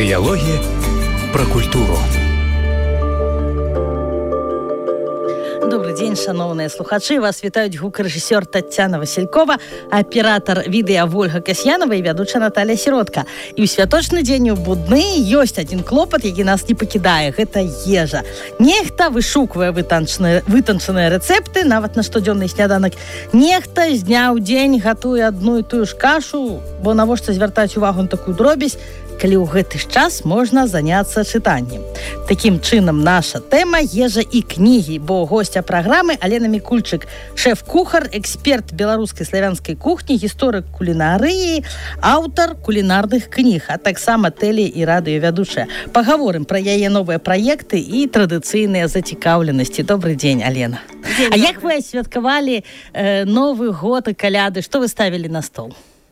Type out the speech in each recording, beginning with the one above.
Дыялогі пра культуру. Добрый день, шановные слухачи. Вас вітаюць гукарэжысёр Таццяна Васількова, аператор відэа Вольга Касьянова і вядучая Наталья Сіротка. І ў святочны дзень у будны ёсць адзін клопат, які нас не пакідае. Гэта ежа. Нехта вышуквае вытанчаныя рэцэпты, нават на штодзённы сняданак. Нехта з дня ў дзень гатуе адну і тую ж кашу, бо навошта звяртаць увагу на такую дробязь, калі ў гэты ж час можна заняцца чытаннем. Такім чынам наша тэма ежа і кнігі, бо госця праграмы Алена Мікульчык, шэф-кухар, эксперт беларускай славянскай кухні, гісторык кулінарыі, аўтар кулінарных кніг, а таксама тэле- і радыёвядучая. Пагаворым пра яе новыя праекты і традыцыйныя зацікаўленасці. Добрый дзень, Алена. А як вы святкавалі Новы год і каляды? Што вы ставілі на стол?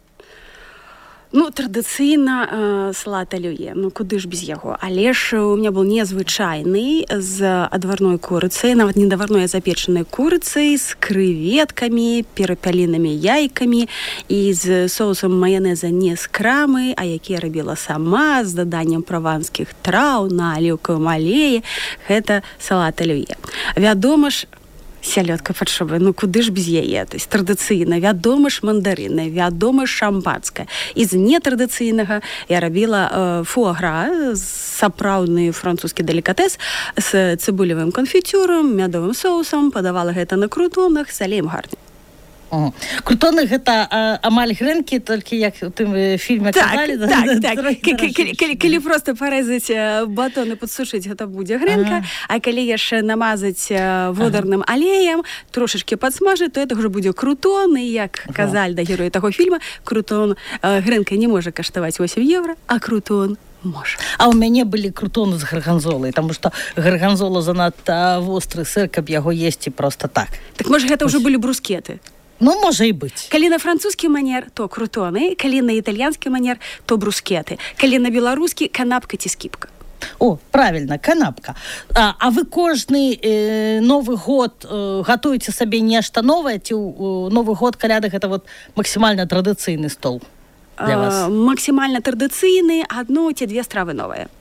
Традыцыйна салат алюе, куды ж без яго. Але ж у меня был незвычайны з адварной курыцай, нават не даварной, а запечанай курыцай, з крэветкамі, перапяленымі яйкамі і з соусам маянеза не з крамы, а які я рабіла сама, з даданнем праванскіх траў на аліўкавым алеі. Гэта салат алюе. Вядома ж, сялёдка пад шубай, куды ж без яе? То есть традыцыйна, вядома ж мандарыны, вядома ж шампанскае. І з нетрадыцыйнага я рабіла фуагра, сапраўдны французскі делікатэс з цыбулевым канфітюрам, мядовым соусам, падавала гэта на крутонах, салеем гарні. Крутоны гэта амаль грэнкі, толькі як у тым фільме казалі. Так. Калі проста парэзаць батон і падсушыць, гэта будзе грэнка, а калі яшчэ намазаць водарным алеем, трошачкі падсмажыць, то это ўжо будзе крутон, і як казалі да героя таго фільма, крутон, грэнка не можа каштаваць 8 евро, а крутон можа. А ў мяне былі крутоны з гарганзолай, таму што гарганзола занадта востры сыр, каб яго есці проста так. Так можа гэта ўжо былі брускеты? Можа і быць. Калі на французскі манер, то крутоны, калі на італьянскі манер, то брускеты. Калі на беларускі, канапка ці скіпка. О, правильно, канапка. А вы кожны Новы год гатуеце сабе нешта новае, ці Новы год, каляды, гэта вот максімальна традыцыйны стол для вас? Максімальна традыцыйны, адну ці две стравы новыя.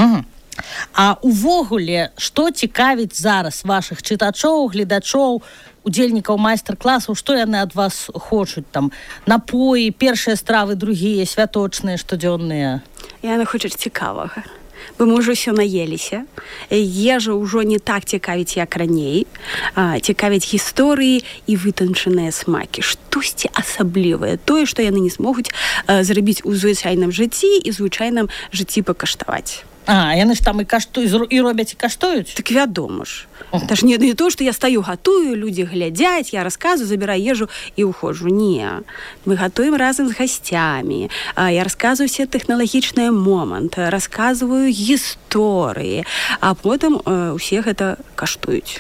А увогуле, што цікавіць зараз вашых чытачоў, гледачоў, удзельнікаў майстар-класаў, што яны ад вас хочуць? Там напоі, першыя стравы, другія, святочныя, штодзённыя? Яны хочуць цікавага. Бо мы ўжо ўсё наеліся. Ежа ўжо не так цікавіць, як раней. Цікавіць гісторыі і вытанчаныя смакі. Штосьці асаблівае. Тое, што яны не змогуць зрабіць у звычайным жыцці і звычайным жыцці пакаштаваць. Яны ж там і каштуюць, і робяць, і каштуюць? Так вядома ж. Это ж не то, што я стаю, гатую, людзі глядзяць, я расказваю, забіраю ежу і ўходжу. Не. Мы гатуем разам з гасцямі. Я расказваю все тэхналагічныя моманты, расказваю гісторыі, а потым усе гэта каштуюць.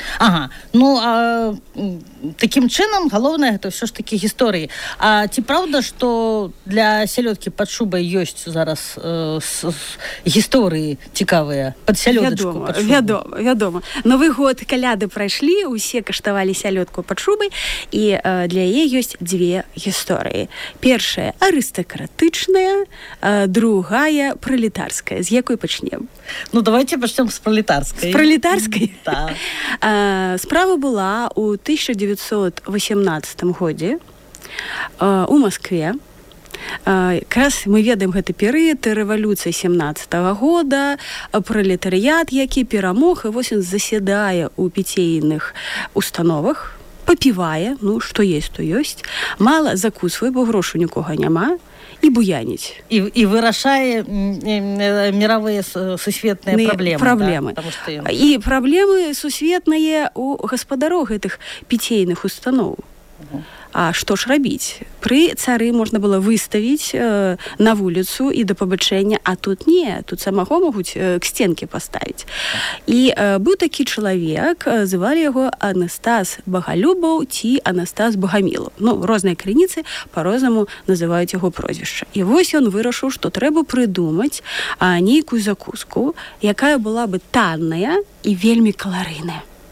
Такім чынам, галоўнае, гэта ўсё ж такі гісторыі. А ці праўда, што для сялёдкі пад шубай ёсць зараз гісторыі цікавыя пад сялёдачку пад шубай? Вядома. Новы год, каляды прайшлі, усе каштавалі сялёдку пад шубай, і для яе ёсць дзве гісторыі. Першая арыстакратычная, другая пралетарская. З якой пачнем? Давайте пачнем з пралетарскай. З пралетарскай? Так. Справа была ў 1918 годзе у Маскве. Якраз мы ведаем гэты перыяд рэвалюцыі 17-го года, пралетарыят, які перамог, і вось ён засядае ў піцейных установах, папівае, што есть, то ёсць, мала закусвае, бо грошу нікога няма, і буяніць. І вырашае мировые сусветныя праблемы. Да? І праблемы сусветныя ў гаспадароў гэтых піцейных устаноў. А што ж рабіць? Пры цары можна было выставіць на вуліцу і да пабачэння, а тут не, тут самого могуць к стенке паставіць. І быў такі чалавек, звалі яго Анастас Багалюбаў ці Анастас Багамілаў. Розныя крыніцы па-рознаму называюць яго прозвішча. І вось ён вырашыў, што трэба прыдумаць нейкую закуску, якая была бы танная і вельмі каларыйная.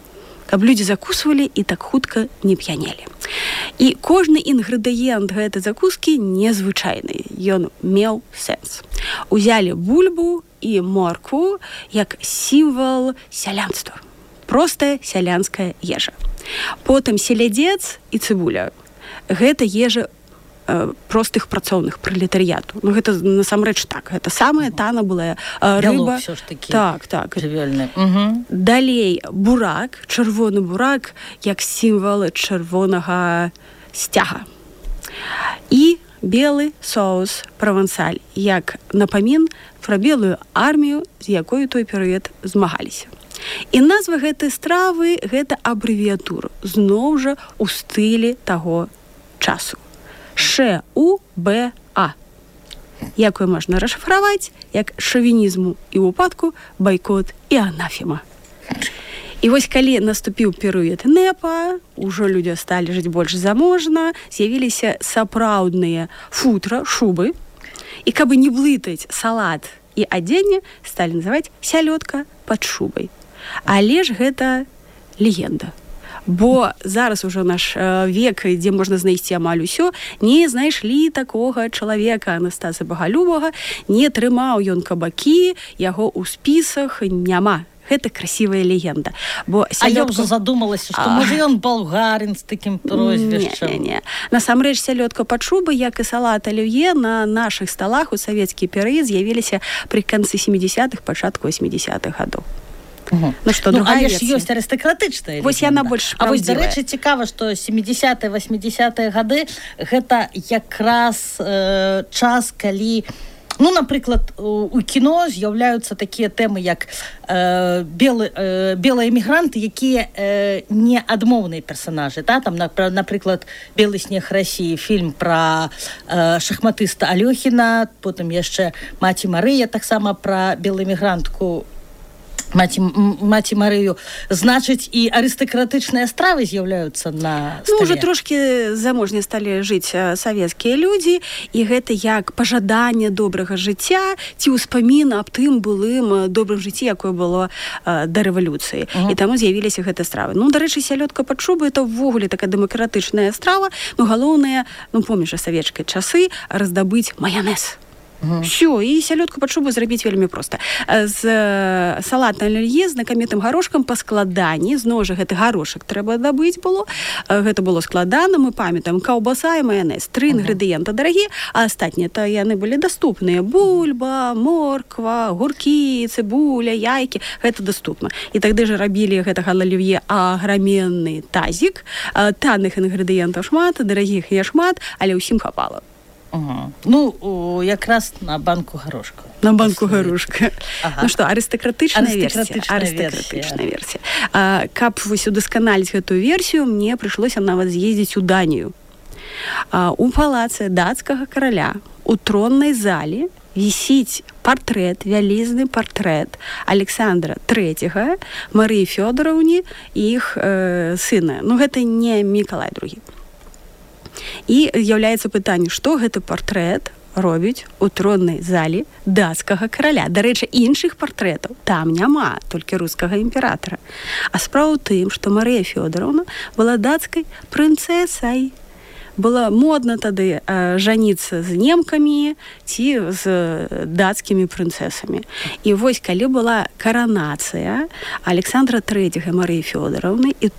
каб людзі закусвалі і так хутка не п'янелі. І кожны інгрэдыент гэтай закускі незвычайны. Ён меў сэнс. Узялі бульбу і моркву як сімвал сялянства. Простая сялянская ежа. Потым селядзец і цыбуля. Гэта ежа простых працоўных пралетарыяту. Ну, гэта насамрэч так. Гэта самая тана была рыба. Бялок ўсё ж такі. Так. Жывёльны. Далей бурак, чырвоны бурак, як сімвал чырвонага сцяга. І белы соус правансаль, як напамін пра белую армію, з якой у той перыяд змагаліся. І назва гэтай стравы – гэта абрэвіятура, зноў жа у стылі таго часу. ШУБА, якую можна расшифраваць як шавінізму і упадку, байкот і анафема. І вось калі наступіў перыяд НЭПа, ужо людзі сталі жыць больш заможна, з'явіліся сапраўдныя футра, шубы, і каб не блытаць салат і адзенне, сталі называць сялёдка пад шубай. Але ж гэта легенда. Бо зараз ужо наш век, дзе можна знайсці амаль усё, не знайшлі такога чалавека Анастаса Багалюбага, не трымаў ён кабакі, яго ў спісах няма. Гэта красивая легенда. Бо сялёдка... А я ўжо задумалася, што можа ён балгарин з такім прозвішчам. Не. Насамрэч сялёдка пад шубай, як і салат алівье, на нашых сталах у савецкі перыяд з'явіліся пры канцы 70-х, пачатку 80-х гадоў. Ну што, але ж ёсць арыстакратычная легенда. Вось яна больш правдзівая. А вось, дарэчы, цікава, што 70-е, 80-е гады гэта якраз час, калі, ну, напрыклад, у кіно з'яўляюцца такія тэмы, як белыя эмігранты, якія не адмоўныя персанажы. Там, напрыклад, «Белы снег России», фільм пра шахматыста Алёхіна, потым яшчэ «Маці Марыя», таксама пра белую эмігрантку Маці Марыю. Значыць, і арыстакратычныя стравы з'яўляюцца на стале. Ну, уже трошки заможныя сталі жыць савецкія людзі, і гэта як пажаданне добрага жыцця ці ўспамін аб тым былым добрым жыцці, якое было да рэвалюцыі. І таму з'явіліся гэтыя стравы. Ну, дарэчы, сялёдка пад шубай – это ўвогуле такая дэмакратычная страва. Ну, галоўнае, ну, помніш, савецкія часы, раздабыць маянез. Все, і сялёдку пад шубу зрабіць вельмі проста. З салатнай алівье з знакамітым гарошкам па складанні, зноў жа гэты гарошак трэба дабыць было. Гэта было складана, мы памятаем, каўбаса і маянез. 3 інгрэдыента дарагія, а астатнія то яны былі даступныя. Бульба, морква, гуркі, цыбуля, яйкі, гэта даступна. І тады ж рабілі гэтага алівье аграменны тазік. Танных інгрэдыентаў шмат, дарагіх не шмат, але ўсім хапала. Ну, якраз на банку гарошка. На банку гарошка. Ну што, арыстакратычная версія. Каб вось удасканаліць гэтую версію, мне прыйшлося нават з'ездзіць у Данію. У палацы дацкага караля у троннай зале вісіць партрэт, вялізны партрэт Александра III, Марыі Фёдораўны і іх сына. Ну, гэта не Мікалай II. І з'яўляецца пытанне, што гэты партрэт робіць у троннай зале дацкага караля. Дарэчы, іншых партрэтаў там няма, толькі рускага імператара. А справа ў тым, што Марыя Фёдораўна была дацкай прынцэсай. Было модна тады жаніцца з немкамі ці з дацкімі прынцэсамі. І вось, калі была каранацыя Александра III Марыі Фёдораўны і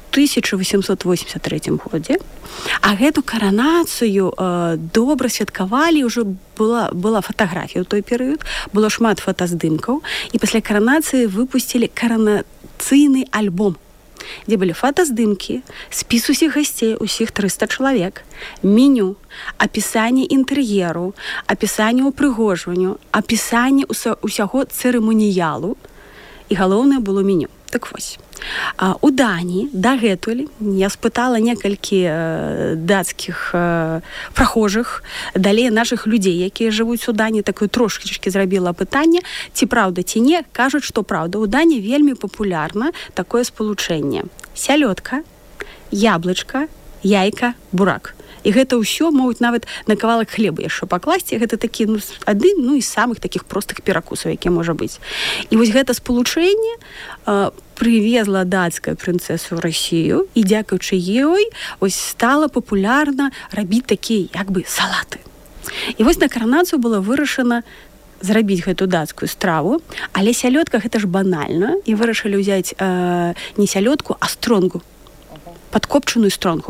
1883 годзе, а гэту каранацыю добра святкавалі, ўжо была фатаграфія ў той перыяд, было шмат фотаздымкаў, і пасля каранацыі выпусцілі каранацыйны альбом, дзе былі фотаздымкі, спіс усіх гасцей, усіх 300 чалавек, меню, апісанне інтэр'еру, апісанне ўпрыгожванню, апісанне усяго цырыманіялу, і галоўнае было меню. Так вось. У Даніі дагэтуль я спытала некалькі дацкіх прахожых, далей нашых людзей, якія жывуць у Даніі, такое трошечкі зрабіла пытанне, ці праўда, ці не, кажуць, што праўда. У Даніі вельмі папулярна такое спалучэнне. Сялёдка, яблычка, яйка, бурак. І гэта ўсё могуць нават на кавалак хлеба яшчэ пакласці. Гэта такі адзін з самых такіх простых перакусаў, які можа быць. І вось гэта спалучэнне привезла дацкая прынцэса ў Расію, і дзякуючы ёй ось стала папулярна рабіць такія як бы салаты. І вось на каранацыю было вырашана зрабіць гэту дацкую страву, але сялёдка гэта ж банальна, і вырашылі ўзяць не сялёдку, а стронгу, падкопчаную стронгу.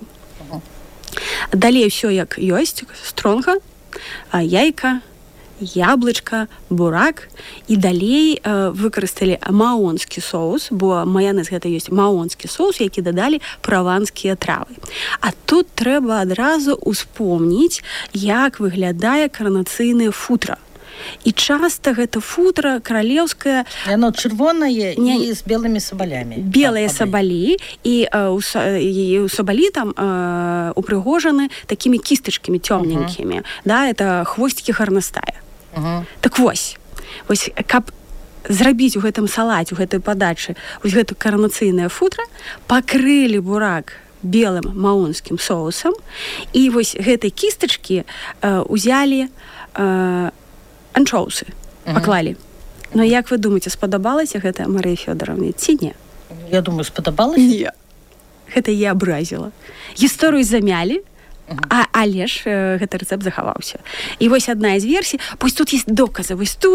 Далей ўсё як ёсць, стронга, яйка, яблычка, бурак, і далей выкарысталі маонскі соус, бо маянез гэта ёсць маонскі соус, які дадалі праванскія травы. А тут трэба адразу успомніць, як выглядае каранацыйнае футра. І часта гэта футра каралеўскае... Яно чырвонае і з белымі сабалямі. Белыя сабалі, і у сабалі там упрыгожаны такімі кістачкамі цёмненькімі. Да, это хвосцікі гарнастая. Так вось, каб зрабіць у гэтым салаце, у гэтай падачы вось гэта каранацыйнае футра, пакрылі бурак белым маонскім соусам, і вось гэтай кістачкі узялі анчоусы, паклалі. Но як вы думаеце, спадабалася гэта Марыі Фёдаровне ці не? Я думаю, спадабалася. Не. Гэта я абразіла. Гісторыю замялі, але ж гэты рэцэпт захаваўся. І вось адна з версій, вось тут ёсць доказы,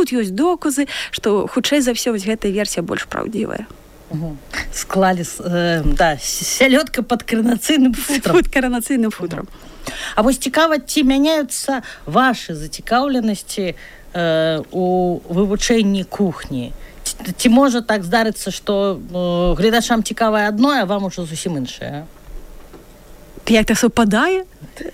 што хутчэй за ўсё вось гэтая версія больш праўдзівая. Склалі, сялёдка пад каранацыйным футрам. Пад каранацыйным футрам. А вось цікава, ці мяняюцца вашы зацікаўленасці у вывучэнні кухні? Ці можа так здарыцца, што гледачам цікавае адно, а вам ужо зусім іншае? Як так супадае?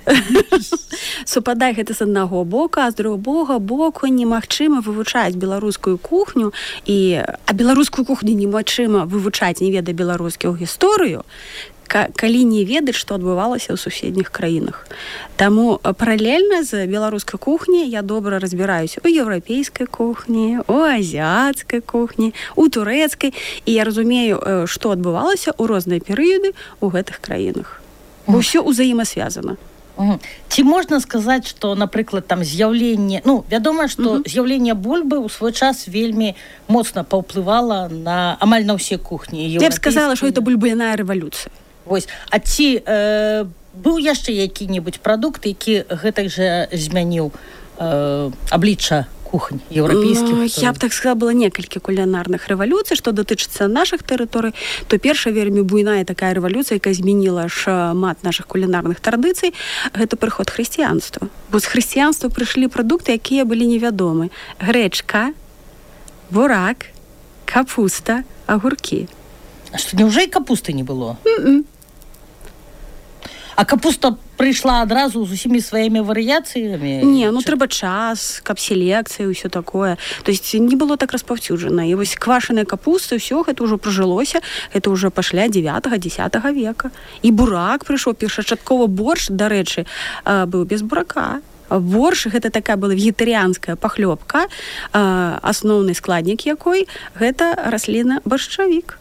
Супадае гэта з аднаго боку, а з другога боку немагчыма вывучаць беларускую кухню, а беларускую кухню немагчыма вывучаць, не ведае беларускую гісторыю, калі не ведаць, што адбывалася ў суседніх краінах. Таму паралельна з беларускай кухняй я добра разбіраюся у еўрапейскай кухні, у азіяцкай кухні, у турэцкай, і я разумею, што адбывалася ў розныя перыяды ў гэтых краінах. Бо ўсё ўзаемасвязана. Ці можна сказаць, што, напрыклад, там з'яўленне... вядома, што з'яўленне бульбы ў свой час вельмі моцна паўплывала на амаль на ўсе кухні. Я б сказала, што гэта бульбяная рэвалюцыя. Вось. А ці быў яшчэ які-небудзь прадукт, які гэтак жа змяніў аблічча кухонь еўрапейскіх? Я б так сказала, было некалькі кулінарных рэвалюцый. Што датычыцца нашых тэрыторый, то першая вельмі буйная такая рэвалюцыя, якая змяніла шмат нашых кулінарных традыцый, гэта прыход хрысціянства. Бо з хрысціянства прыйшлі прадукты, якія былі невядомы. Грэчка, бурак, капуста, агуркі. А што, няўжо і капусты не было? А капуста прыйшла адразу з усімі сваімі варыяцыямі? Не, трэба час, каб селекцыя, ўсё такое. То есть не было так распаўсюджана. І вось квашаная капуста, ўсё гэта ўжо прыжылося, гэта ўжо пасля 9-10 века. І бурак прыйшоў, першапачаткова борщ, дарэчы, быў без бурака. Борщ гэта такая была вегетарыянская пахлёбка, асноўны складнік якой гэта расліна баршчавік.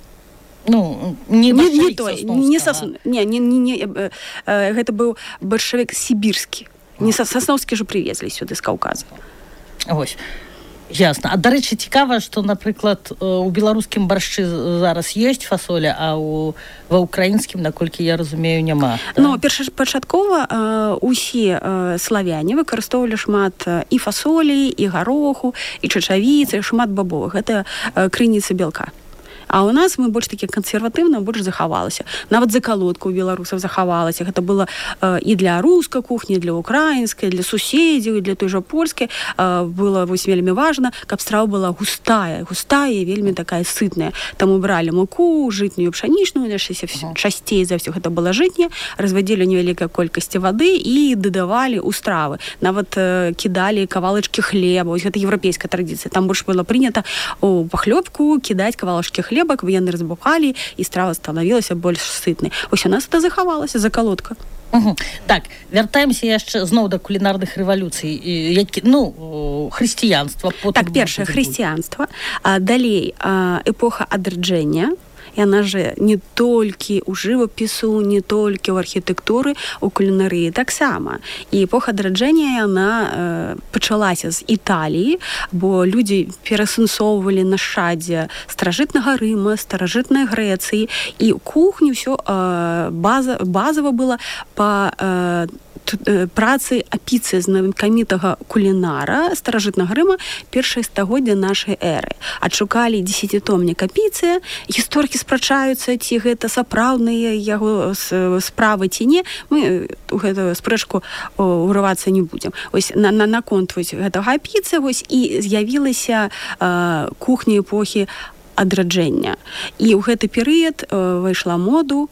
Гэта быў баршчавік сібірскі. Не сасноўскі ж прывезлі сюды з Каўказа. Вось. Ясна. А, дарэчы, цікава, што, напрыклад, у беларускім баршчы зараз ёсць фасоля, а ва ўкраінскім, наколькі я разумею, няма. Першапачаткова усе славяне выкарыстоўвалі шмат і фасолі, і гароху, і чачавіцы, шмат бабовых. Гэта крыніца бялка. А у нас мы больш такі кансерватыўна, больш захавалася. Нават закалотка ў беларусаў захавалася. Гэта было і для рускай кухні, для украінскай, для суседзяў, і для той жа польскай. Было вось вельмі важна, каб страва была густая і вельмі такая сытная. Таму бралі муку, жытнюю, пшанічную, часцей за ўсё гэта была жытняя, развадзілі невялікай колькасці вады і дадавалі ў стравы. Нават кідалі кавалачкі хлеба. Вось гэта еўрапейская традыцыя. Там больш было прынята у пахлёбку кідаць кавалачкі хлеба, каб яны разбухалі, і страва станавілася больш сытнай. Вось у нас это захавалася, закалотка. Так, вяртаемся яшчэ зноў да кулінарных рэвалюцый. Хрысціянства. Так, першае хрысціянства. Далей эпоха адраджэння. яна же не толькі ў жывапісу, не толькі ў архітэктуры, у кулінарыі таксама. І эпоха адраджэння яна пачалася з Італіі, бо людзі перасэнсоўвалі нашчаддзе старажытнага Рыма, старажытнай Грэцыі, і кухню ўсё базава было па працы Апіцыя знакамітага кулінара старажытнага Рыма першае стагоддзя нашай эры. Адшукалі 10-томнік Апіцыя, гісторыкі спрачаюцца, ці гэта сапраўдныя яго справы ці не. Мы у гэтую спрэчку ўрывацца не будзем. Вось наконт гэтага Апіцыя і з'явілася кухня эпохі адраджэння. І ў гэты перыяд выйшло моду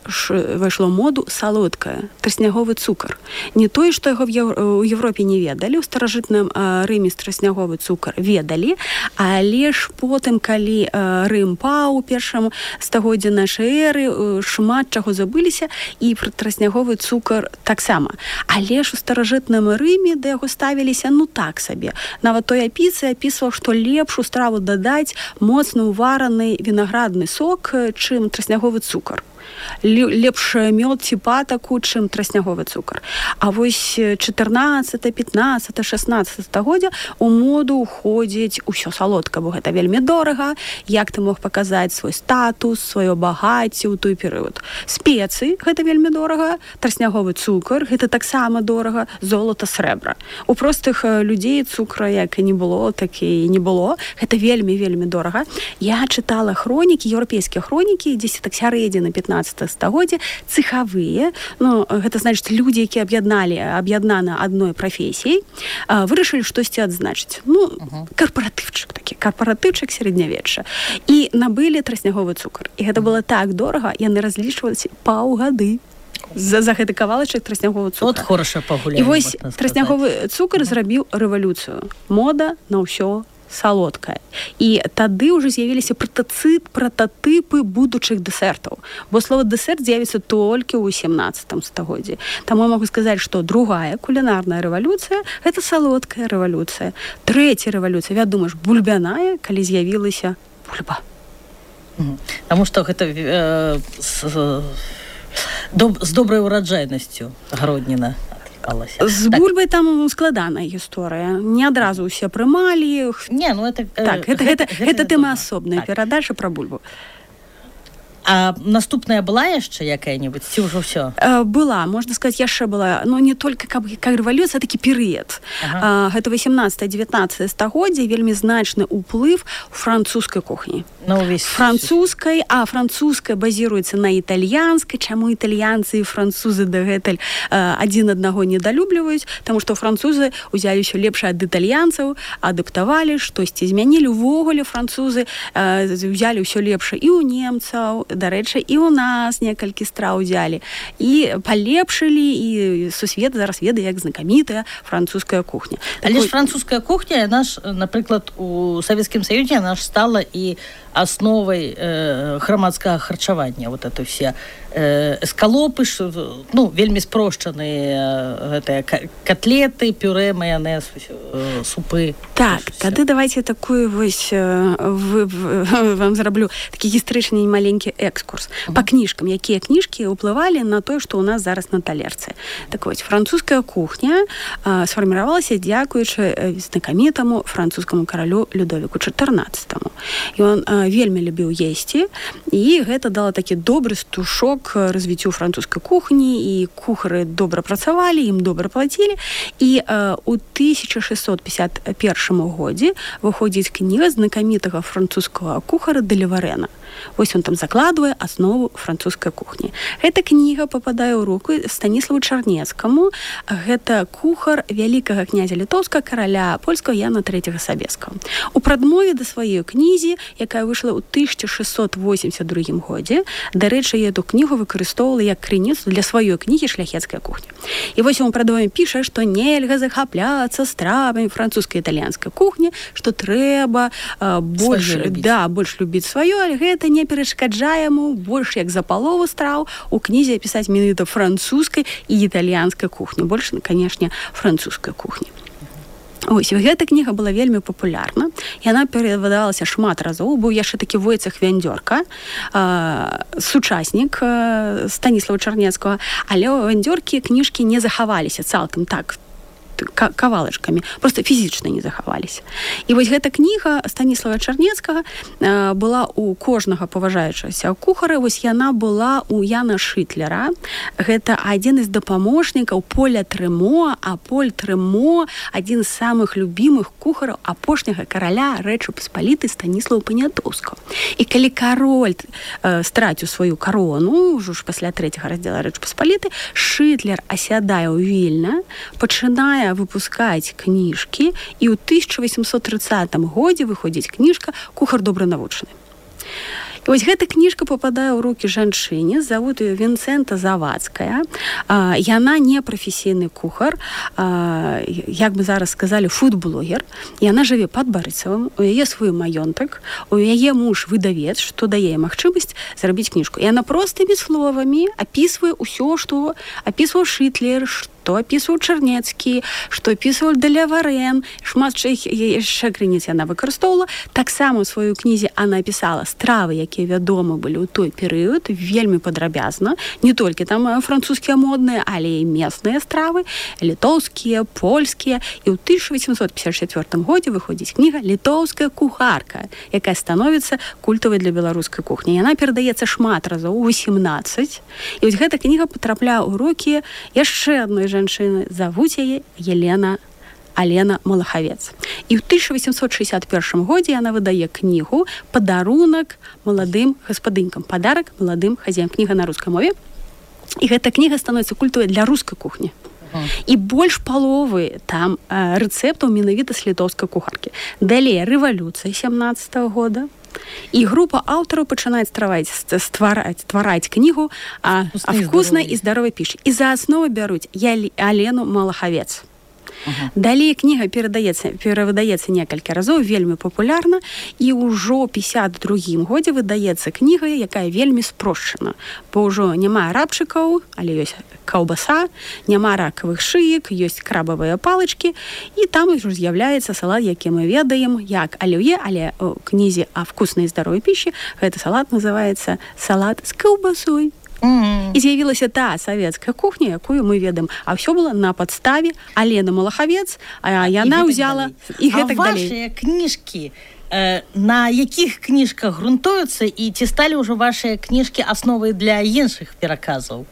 салодкае, трасняговы цукар. Не тое, што яго ў Европе не ведалі, у старажытным Рыме трасняговы цукар ведалі, але ж потым, калі Рым паў у першым стагоддзі нашай эры, шмат чаго забыліся, і пра трасняговы цукар таксама. Але ж у старажытным Рыме да яго ставіліся так сабе. Нават той Апіцыя апісваў, што лепш у страву дадаць моцны ўвараны вінаградны сок, чым трасняговы цукар. Лепш мёд ці патаку, чым трасняговы цукар. А вось 14, 15, 16 стагоддзя у моду ўходзіць усё салодка, бо гэта вельмі дорага. Як ты мог паказаць свой статус, сваё багацце ў той перыяд? Спецыі — гэта вельмі дорага, трасняговы цукар — гэта таксама дорага, золата, срэбра. У простых людзей цукра як і не было, так і не было. Гэта вельмі дорага. Я чытала хронікі, еўрапейскія хронікі, дзесьці так сярэдзіна 15 стагоддзя, цехавыя, гэта значыць людзі, якія аб'яднаны адной прафесіяй, вырашылі штосьці адзначыць. Карпаратыўчык сярэднявечча. І набылі трасняговы цукар. І гэта было так дорага, яны разлічваліся паўгады за гэты кавалачак траснягового цукра. От хороша пагуляем. І вось трасняговы цукар зрабіў рэвалюцыю. Мода на ўсё салодкае. І тады ўжо з'явіліся прататыпы будучых дэсертаў. Бо слова дэсерт з'явіцца толькі ў 18 стагоддзі. Таму я магу сказаць, што другая кулінарная рэвалюцыя — гэта салодкая рэвалюцыя. Трэцяя рэвалюцыя, вядома ж, бульбяная, калі з'явілася бульба. Таму што гэта з добрай ураджайнасцю гародніна. З бульбай там складаная гісторыя. Не адразу ўсе прымалі. Гэта тэма асобная перадача пра бульбу. А наступная была яшчэ якая-небудзь, ці ўжо ўсё? Была, можна сказаць, яшчэ была. Не толькі как рэвалюцыя, такі перыяд. Гэта 18-19 стагоддзя, вельмі значны ўплыв французскай кухні. Французскай базіруецца на італьянскай. Чаму італьянцы і французы дагэтуль адзін аднаго недалюбліваюць? Таму што французы ўзялі ўсё лепшае ад італьянцаў, адаптавалі, штосьці змянілі. Увогуле французы ўзялі ўсё лепшае і ў немцаў, дарэчы, і ў нас некалькі страў узялі. І палепшылі, і сусвет зараз ведае, як знакамітая французская кухня. Але ж французская кухня, яна ж, напрыклад, у Савецкім Саюзе, яна ж стала і асновай грамадскага харчавання. Вот это все эскалопы, вельмі спрошчаныя гэтыя котлеты, пюрэ, маянез, супы. Так, тады давайте такую вось вам зраблю такі гістарычны маленькі экскурс па кніжкам, якія кніжкі ўплывалі на тое, што ў нас зараз на талерцы. Так вось, французская кухня сфарміравалася дзякуючы знакамітаму французскаму каралю Людовіку XIV. Ён вельмі любіў есці, і гэта дала такі добры стушок развіццю французскай кухні, і кухары добра працавалі, ім добра плацілі. І у 1651 годзе выходзіць кніга знакамітага французскага кухара Делеварена. Вось он там закладвае аснову французскай кухні. Гэта кніга пападае ў руку Станіславу Чарнецкаму. Гэта кухар вялікага князя літоўскага караля польскага Яна III Сабескага. У прадмове да сваёй кнізе, якая выйшла ў 1682 годзе, дарэчы, я эту кнігу выкарыстоўвала як крыніцу для сваёй кнігі «Шляхецкая кухня». І вось ён у прадмове піша, што нельга захапляцца стравамі французскай і італьянскай кухні, што трэба больш любіць сваё, але гэта не перашкаджае яму больш як за палову страў у кнізе апісаць менавіта французскай і італьянскай кухні. Больш, канешне, французскай кухні. Ось, гэта кніга была вельмі папулярна. Яна перавыдавалася шмат разоў. Быў яшчэ такі Войцах Вяндёрка, сучаснік Станіслава Чарнецкага, але ў Вяндёркі кніжкі не захаваліся цалкам так, кавалачкамі, просто фізічна не захаваліся. І вось гэта кніга Станіслава Чарнецкага была у кожнага паважаючага кухара, вось яна была у Яна Шытлера. Гэта адзін з дапаможнікаў Поля Трымо, а Поль Трымо адзін з самых любімых кухараў апошняга караля Рэчы Паспалітай Станіслава Панятоўскага. І калі кароль страціў сваю карону, ўжо ж пасля 3-го раздзела Рэчы Паспалітай, Шытлер асядае ў Вільна, пачынае выпускаць кніжкі, і ў 1830 годзе выходзіць кніжка «Кухар добра навучаны». І вось гэта кніжка попадае ў рукі жанчыне, завуць яе Вінцэнта Завадская. Яна не прафесійны кухар, як бы зараз сказалі, фуд-блогер. Яна жыве пад Барысавым, у яе свой маёнтак, у яе муж выдавец, што дае магчымасць зрабіць кніжку. І яна простымі словамі апісвае ўсё, што апісваў Шытлер, што апісваў Чарнецкі, што апісваў Даляварэн, шмат яшчэ крыніц яна выкарыстоўвала. Таксама ў сваёй кнізе яна апісала стравы, якія вядомы былі ў той перыяд, вельмі падрабязна. Не толькі там французскія модныя, але і местныя стравы, літоўскія, польскія. І ў 1854 годзе выходзіць кніга «Літоўская кухарка», якая становіцца культавай для беларускай кухні. Яна перадаецца шмат разоў, 18. І вось гэта кніга патрапляе ў рукі яшчэ адной жанчыны, завуць яе Алена Малахавец. І ў 1861 годзе яна выдае кнігу «Падарунак маладым гаспадынькам», «Падарак маладым хазяям», кніга на рускай мове. І гэта кніга становіцца культавай для рускай кухні. І больш паловы там рэцэптаў менавіта з літоўскай кухаркі. Далей рэвалюцыя 17-го года. І група аўтараў пачынае ствараць кнігу «Вкусной і здаровай піші». І за аснову бяруць Алену Малахавец. Далей кніга перавыдаецца некалькі разоў, вельмі папулярна, і ўжо ў 52 годзе выдаецца кніга, якая вельмі спрошчана, бо ўжо няма рабчыкаў, але ёсць каўбаса, няма ракавых шыек, ёсць крабавыя палачкі, і там ўжо з'яўляецца салат, які мы ведаем як аліўе, але ў кнізе «А вкуснай і здаровай піші» гэты салат называецца салат з каўбасой. І з'явілася та савецкая кухня, якую мы ведаем. А ўсё было на падставе Алены Малахавец, а яна ўзяла і гэтак далей. А вашыя кніжкі, на якіх кніжках грунтуюцца, і ці сталі ўжо вашыя кніжкі асновай для іншых пераказаў?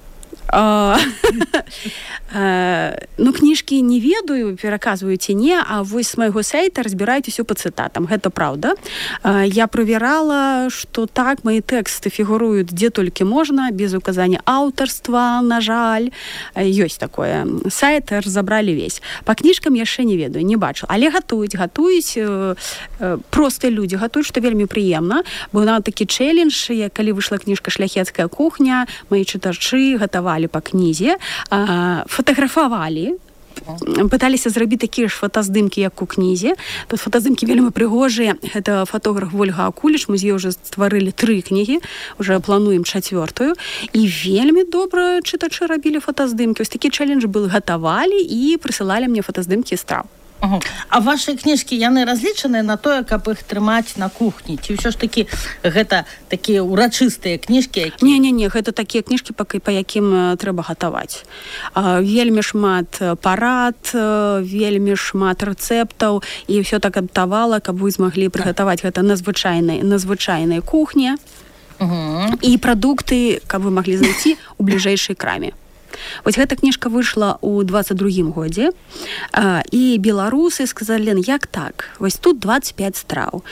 Кніжкі не ведаю, пераказваю ці не, а вось з майго сайта разбіраюць усё па цытатам. Гэта праўда. Я правярала, што так, мои тэксты фігуруюць дзе толькі можна, без указання аўтарства, на жаль. Ёсць такое. Сайт разабралі весь. Па кніжкам яшчэ не ведаю, не бачу. Але гатуюць простыя людзі гатуюць, што вельмі прыемна. Быў нават такі чэлендж, калі выйшла кніжка «Шляхецкая кухня», мои чытачы гатавалі па кнізе, фотаграфавалі, пыталіся зрабіць такія ж фотаздымкі, як у кнізе. Тут фотаздымкі вельмі прыгожыя. Гэта фотограф Вольга Акуліч, мы з ёй уже стварылі 3 кнігі, уже плануем 4-ю. І вельмі добра чытачы рабілі фотаздымкі. Ось такі чэлендж был, гатавалі і прысылалі мне фотаздымкі страў. А вашыя кніжкі, яны разлічаныя на тое, каб іх трымаць на кухні? Ці ўсё ж такі гэта такія урачыстыя кніжкі? Не, гэта такія кніжкі, па якім трэба гатаваць. Вельмі шмат парад, вельмі шмат рэцэптаў, і ўсё так адаптавала, каб вы змаглі прыгатаваць гэта на звычайнай кухні. І прадукты, каб вы маглі знайсці ў бліжэйшай краме. Вось гэта кніжка выйшла ў 22 годзе, і беларусы сказалі: «Лен, як так? Вось тут 25 страў.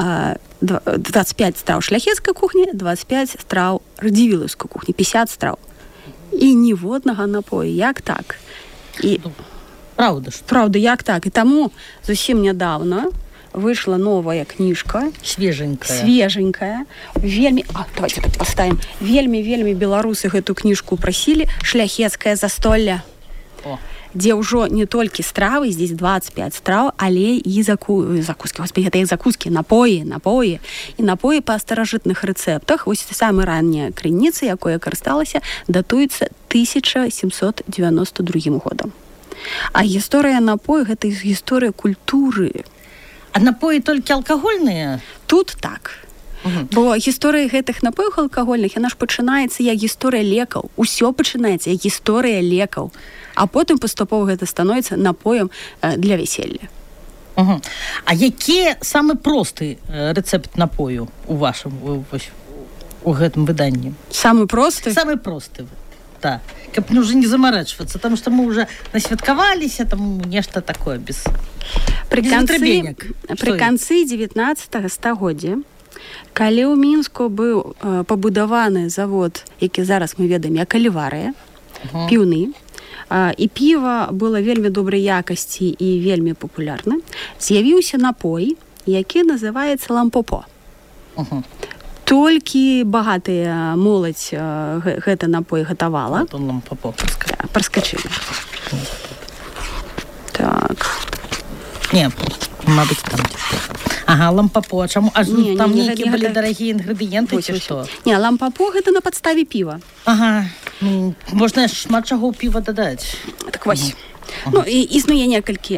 25 страў шляхецкай кухні, 25 страў радзівілаўскай кухні, 50 страў. І ніводнага напою. Як так?» І Праўда, як так? І таму зусім нядаўна выйшла новая кніжка, свеженькая, вельмі, давайте так поставим, вельмі беларусы гэту кніжку прасілі, «Шляхецкае застолле», дзе ўжо не толькі стравы, здесь 25 страў, але і закускі, господи, гэта і закускі, напоі, і напоі па старажытных рэцэптах. Вось самая ранняя крыніца, якой я карысталася, датуецца 1792 годам. А гісторыя напою гэта гісторыя культуры. А напоі толькі алкагольныя? Тут так. Бо гісторыя гэтых напояў алкагольных, яна ж пачынаецца як гісторыя лекаў. Усё пачынаецца як гісторыя лекаў. А потым паступова гэта становіцца напоем для вяселля. А які самы просты рэцэпт напою у вашым у гэтым выданні? Самы просты? Самы просты. Да. Каб уже не замарачвацца, потому что мы уже насвяткаваліся, там нешта такое без затрабенек. Пры канцы 19 стагоддзя, калі ў Мінску быў пабудаваны завод, які зараз мы ведаем як Аліварыя, піўны, і піва было вельмі добрай якасці і вельмі папулярна, з'явіўся напой, які называецца лампопо. Толькі багатая моладзь гэты напой гатавала. Лампопо праскачылі. Так. Не, мабыць, там. Ага, лампопо. А чаму? Там нейкія былі дарагія інгрэдыенты ці што? Не, лампопо гэта на падставе піва. Ага. Можна шмат чаго ў піва дадаць. Так вось. Ну, і існуе некалькі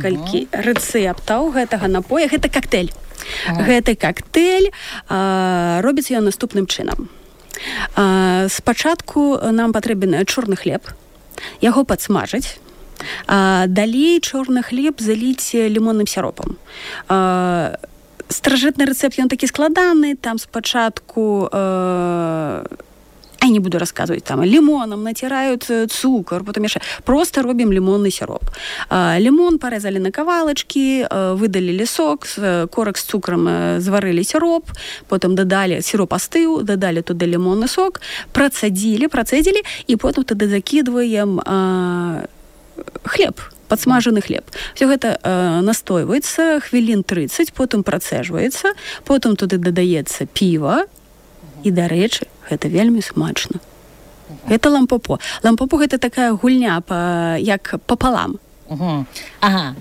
рэцэптаў гэтага напоя. Гэта коктейль. Гэты коктейль робіцца ён наступным чынам. Спачатку нам патрэбен чорны хлеб. Яго падсмажыць. Далей чорны хлеб заліць лімонным сіропам. Старажытны рэцэпт, ён такі складаны, там спачатку я не буду рассказывать, там лимоном натирают цукор, потом еще просто робим лимонный сироп. Лимон порезали на ковалочки, выдалили сок, корок с цукром зварили сироп, потом додали, сироп остыл, додали туда лимонный сок, процедили, и потом туда закидываем хлеб, подсмаженный хлеб. Все это настойвается хвилин 30, потом процеживается, потом туда додается пиво, і, дарэчы, гэта вельмі смачна. Гэта лампопо. Лампопо гэта такая гульня як папалам. Ага.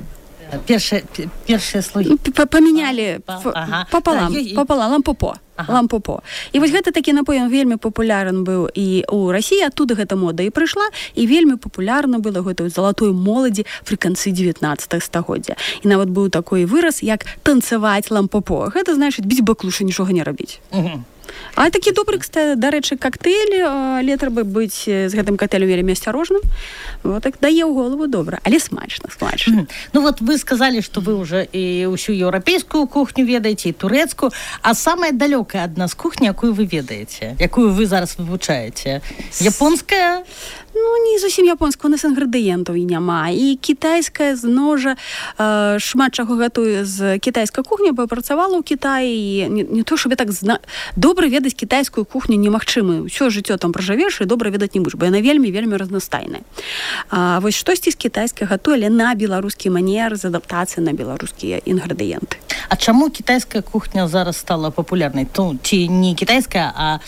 Першыя слогі. Памянялі папалам, лампопо. Лампопо. І вось гэта такі напой, ён вельмі папулярны быў і ў Расіі, адтуда гэта мода і прыйшла, і вельмі папулярна было гэта ў залатой моладзі пры канцы 19 стагоддзя. І нават быў такой выраз, як танцаваць лампопо. Гэта значыць біць баклушы, нічога не рабіць. А такі добры, дарэчы, коктейль, але трэба быць з гэтым коктейлем вельмі асцярожным. Вот так дае ў голову добра, але смачна. Ну вот вы сказали, что вы уже і ўсю еўрапейскую кухню ведаеце, і турэцкую, а самая далёкая ад нас кухня, якую вы ведаеце, якую вы зараз вывучаеце? Японская? Ну, не зусім японская, у нас інгрэдыентаў і няма. І кітайская зножа шмат чаго гатуе з кітайскай кухні, бо працавала ў Кітаі, не то, щоб я так добра ведаць кітайскую кухню немагчыма. Усё жыццё там пражывеш і добра ведаць не будзеш, бо яна вельмі разнастайная. Вось штосьці з кітайскай гатуе, але на беларускі манер з адаптацыяй на беларускія інгрэдыенты. А чаму кітайская кухня зараз стала папулярнай? Ці не кітайская, а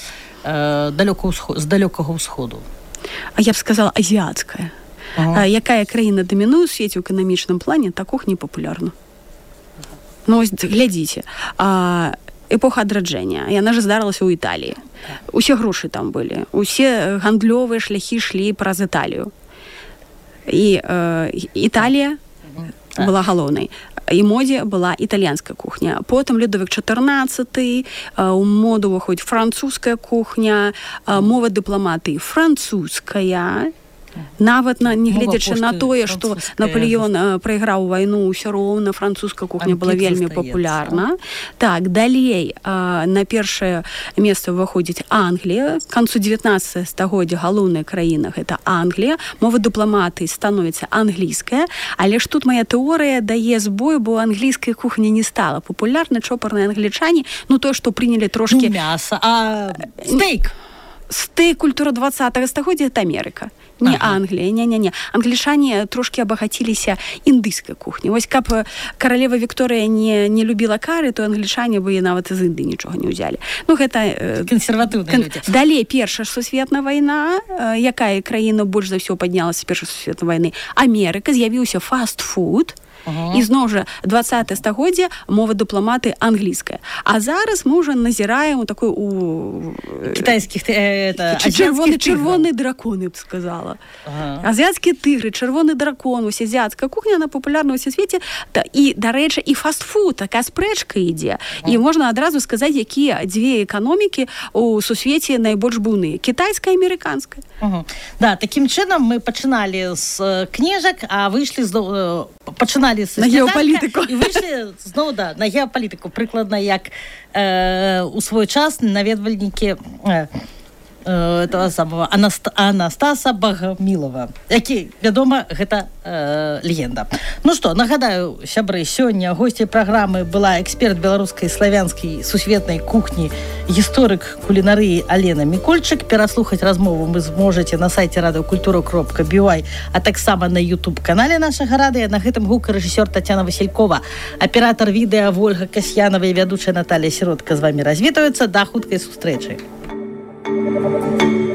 з далёкага ўсходу? А я б сказала, азіацкая. Якая краіна дамінуе ў свеце ў эканамічным плане, та кухня папулярна. Ну, ось, глядзіце. Эпоха адраджэння, яна ж здарылася ў Італіі. Усе грошы там былі. Усе гандлёвыя шляхі шлі праз Італію. І Італія была галоўнай. І модзе была італьянская кухня. Потым Людовік XIV, у моду выходзіць французская кухня, мова дыпламатыі французская. Нават нягледзячы на тое, што Наполеон прайграў вайну, ўсё роўна французская кухня была вельмі папулярна. Так, далей на першае месца выходзіць Англія. К канцу 19 стагоддзя галоўная краіна гэта Англія. Мова дыпламатыі становіцца англійская, але ж тут моя тэорыя дае збой, бо англійская кухня не стала папулярнай, чопарныя англічане, ну тое, што прынялі трошкі мяса, а стейк. Стейк культура 20-го стагоддзя это Амерыка. Не Англія, не. Англічане трошки абагаціліся індыйскай кухняй. Вось каб каралева Вікторыя не любіла кары, то англічане бы нават з Індыі нічога не ўзялі. Ну гэта кансерватыўныя людзі. Далей Першая сусветная вайна, якая краіна больш за ўсё паднялася з Першай сусветнай вайны? Амерыка, з'явіўся фаст-фуд. І зноў жа 20 стагоддзе мова дыпламаты англійская. А зараз мы ўжо назіраем такой у кітайскіх чырвоны дракон, я б сказала. Азіяцкія тыгры, чырвоны дракон, вось азіяцкая кухня, она папулярна ў свеце. І, дарэчы, і фастфуд, такая спрэчка ідзе. І можна адразу сказаць, якія дзве эканомікі у сусвеце найбольш буйныя. Кітайская і амерыканская. Да, такім чынам мы пачыналі з кніжак, а выйшлі пачыналі з геапалітыку. І выйшлі зноў на геапалітыку. Прыкладна як у свой час наведвальнікі этого самого Анастаса Багамілова, які, вядома, гэта легенда. Ну што, нагадаю, сябры, сёння госцей праграмы была эксперт беларускай і славянскай сусветнай кухні, гісторык кулінарыі Алена Мікольчык. Пераслухаць размову вы зможаце на сайце radiokultura.by, а таксама на YouTube-канале нашага радыё. На гэтым гукарэжысёр Тацяна Васількова, аператар відэа Вольга Касьянова і вядучая Наталья Сіротка з вамі развітаюцца. Да хуткай сустрэчы. Thank you.